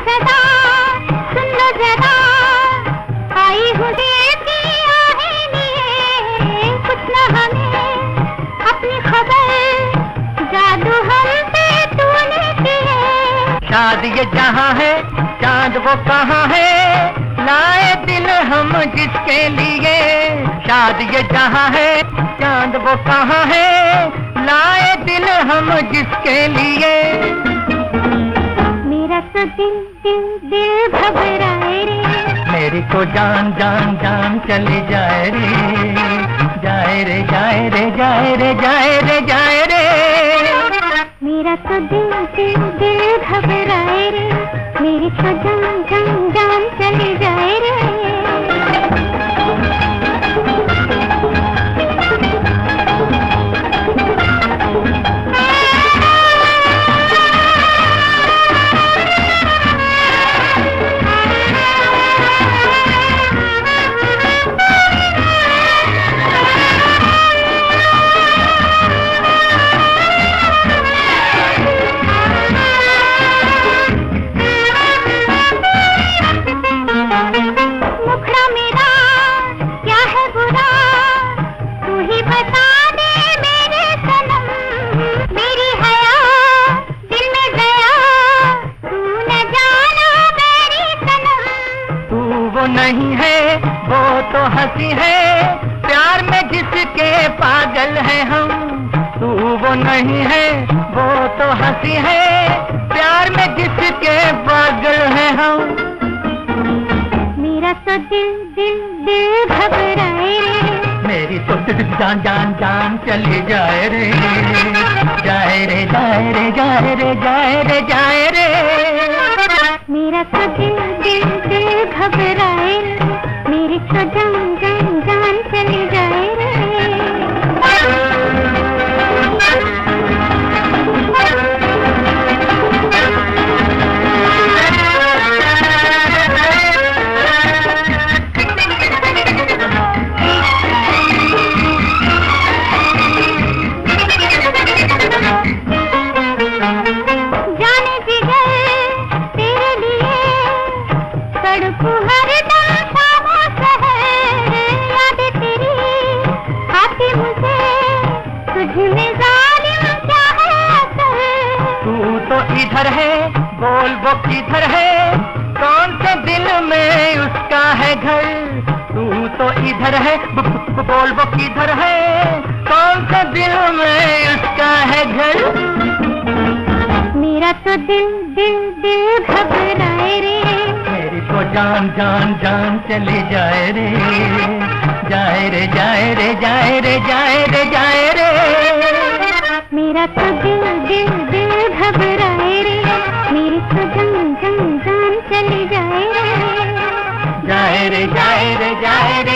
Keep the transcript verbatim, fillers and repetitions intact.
सदा सुन लो जरा, आई हूँ दिल की आहें लिए, कुछ न हमें अपनी खबर, जादू हम पे तूने किए। शाद ये जहाँ है चांद वो कहाँ है, लाए दिल हम जिसके लिए। शाद ये जहाँ है चांद वो कहाँ है, लाए दिल हम जिसके लिए। मेरा तो दिल दिल दिल घबराए रे, मेरी को जान जान जान चली जाए रे, जाए रे जाए रे जाए रे जाए रे जाए रे। मेरा तो दिल दिल दिल घबराए रे, मेरी तो जान जान जान चली जाए रे। नहीं है वो तो हंसी है, प्यार में जिसके पागल हैं हम। तू वो नहीं है वो तो हंसी है, प्यार में जिसके पागल हैं हम। मेरा तो दिल दिल दिल घबराए रे, मेरी तो जान जान जान चली जाए रे, जाए रे जाए रे जाए रे जाए रे जाए रे। मेरा तो दिल दिल दिल घबराए रे, मेरी तो जान जान जान चली जाए रे। जाने जिगर तेरे लिए सड़कों हर दम शामों शहर, यादें तेरी आती मुझे, तुझ में जालिम क्या है असर। तू तो इधर है बोल वो किधर है, कौन से दिल में उसका है घर। तू तो इधर है बोल वो किधर है, कौन से दिल में उसका है घर। मेरा तो दिल दिल दिल घबराए रे, मेरी को जान जान जान चली जाए रे, जाए रे जाए रे जाए रे जाए रे जाए रे। मेरा तो दिल दिल दिल घबराए रे, मेरी तो जान जान जान चली जाए रे, जाए रे जाए रे जाए रे